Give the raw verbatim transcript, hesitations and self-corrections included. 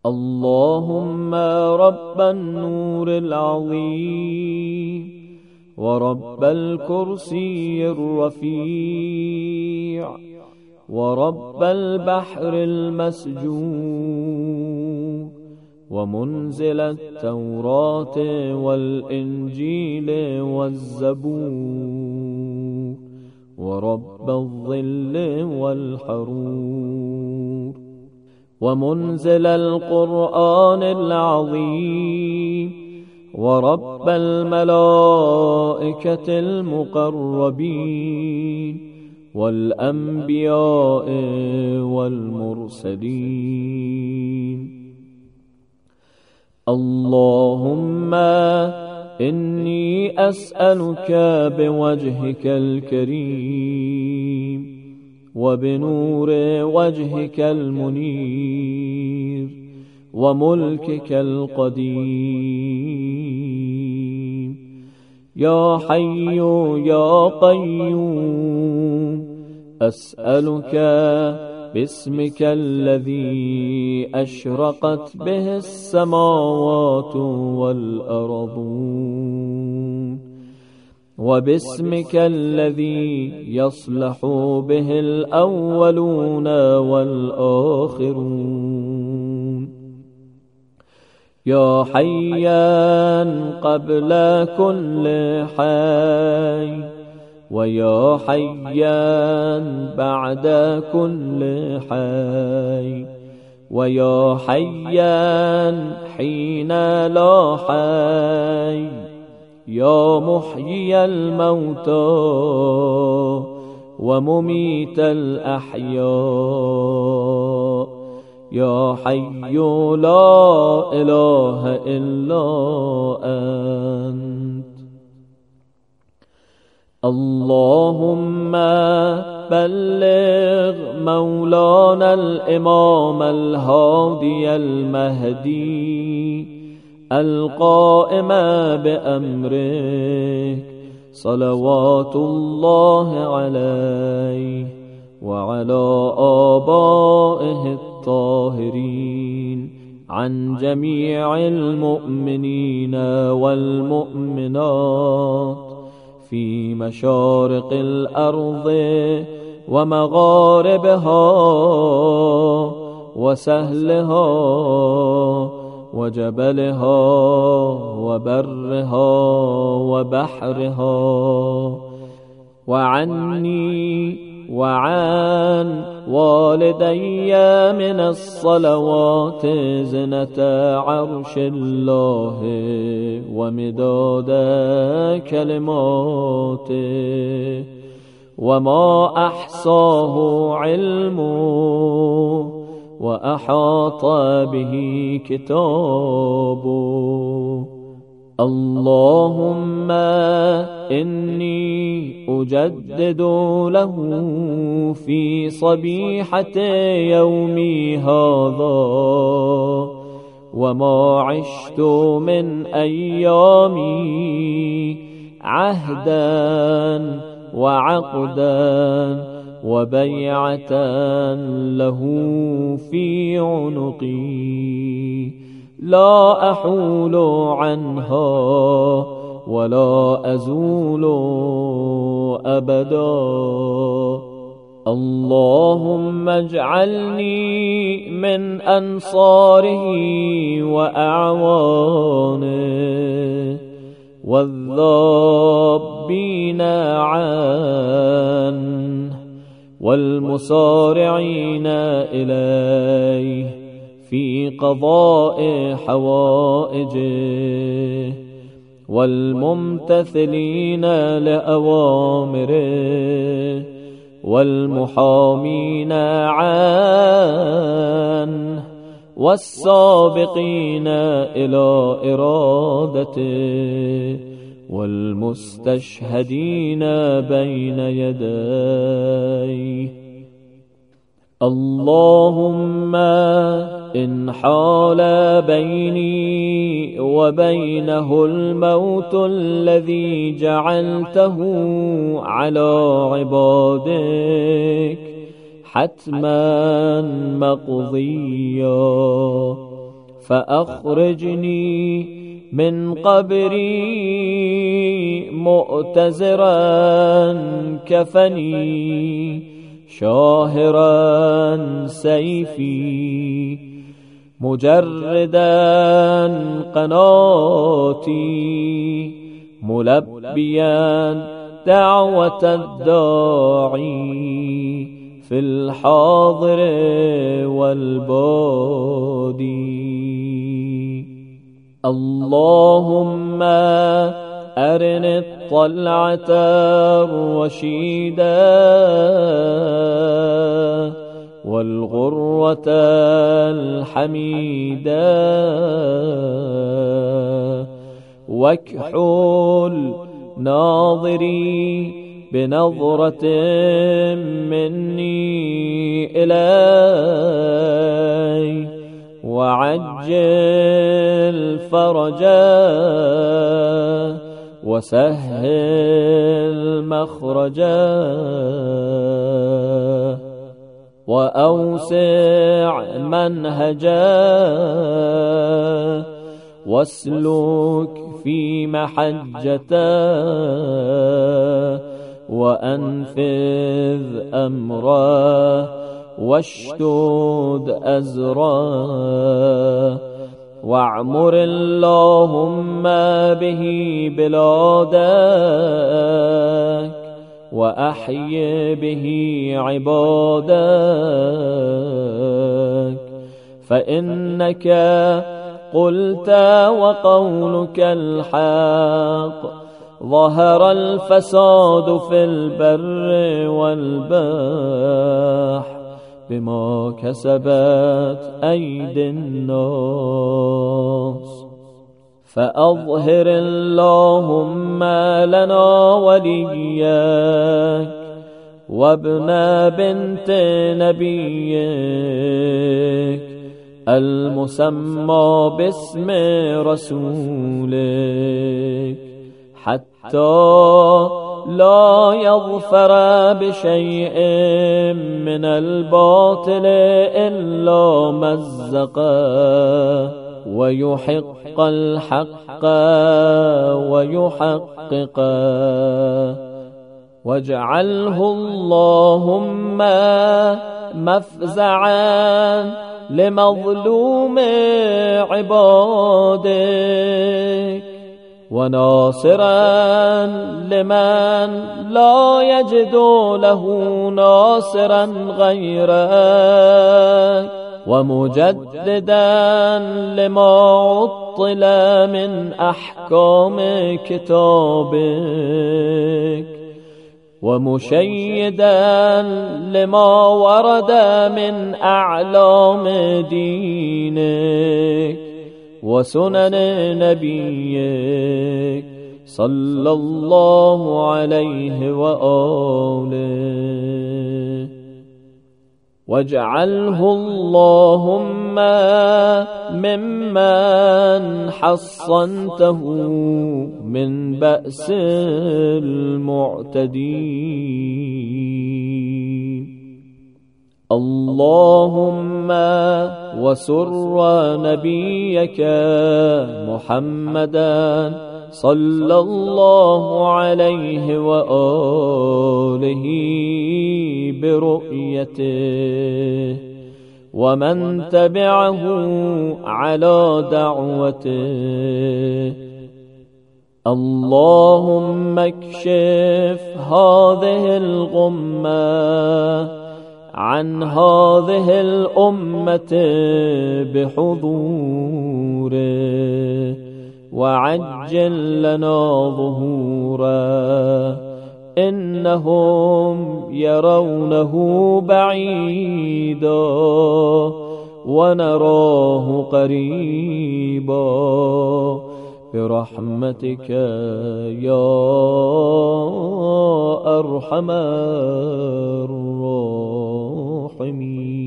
اللهم رب النور العظيم ورب الكرسي الرفيع ورب البحر المسجور ومنزل التوراة والإنجيل والزبور ورب الظل والحرور ومنزل القرآن العظيم ورب الملائكة المقربين والأنبياء والمرسلين. اللهم إني أسألك بوجهك الكريم وبنور وجهك المنير وملكك القديم يا حي يا قيوم، أسألك باسمك الذي أشرقت به السماوات والأرضون، وباسمك الذي يصلح به الأولون والآخرون، يا حيان قبل كل حي، ويا حيان بعد كل حي، ويا حيان حين لا حي، يا محيي الموتى ومميت الأحياء، يا حي لا إله إلا أنت. اللهم بلغ مولانا الإمام الهادي المهدي القائم بأمرك صلوات الله عليه وعلى آبائه الطاهرين عن جميع المؤمنين والمؤمنات في مشارق الأرض ومغاربها وسهلها وجبلها وبرها وبحرها، وعني وعن والدي من الصلوات زنة عرش الله ومداد كلماته وما أحصاه علمه وأحاط به كتابه. اللهم إني أجدد له في صبيحة يومي هذا وما عشت من أيامي عهدا وعقدا وبيعة له في عنقي لا أحول عنها ولا أزول أبدا. اللهم اجعلني من أنصاره وأعوانه والذابين عنه والمسارعين إليه في قضاء حوائجه والممتثلين لأوامره والمحامين عنه والسابقين إلى إرادته والمستشهدين بين يديه. اللهم إن حال بيني وبينه الموت الذي جعلته على عبادك حتما مقضيا فأخرجني من قبري مؤتزرا كفني شاهرا سيفي مجردا قناتي ملبيا دعوة الداعي في الحاضر والبادي. اللهم أرني الطلعة الرشيدة والغروة الحميدة واكحول ناظري بنظرة مني إلي وعجل فرجا وسهل مخرجا وأوسع منهجا واسلك في محجته وأنفذ أمره واشتد أزره واعمر اللهم به بلادك وأحي به عبادك فإنك قلت وقولك الحق ظهر الفساد في البر والبحر بما كسبت أيدي الناس فأظهر اللهم لنا وليك وابن بنت نبيك المسمى باسم رسولك حتى لا يظفر بشيء من الباطل إلا مزقه ويحق الحق ويحققه واجعله اللهم مفزعا لمظلوم عبادك وناصرا لمن لا يجد له ناصرا غيرك ومجددا لما عطل من أحكام كتابك ومشيدا لما ورد من أعلام دينك وسنن نبيك صلى الله عليه وآله واجعله اللهم ممن حصنته من بأس المعتدين. اللهم وسر نبيك محمدا صلى الله عليه وآله برؤيته ومن تبعه على دعوته. اللهم اكشف هذه الغمة عن هذه الأمة بحضوره وعجل لنا ظهوره إنهم يرونه بعيدا ونراه قريبا برحمتك يا أرحم الراحمين.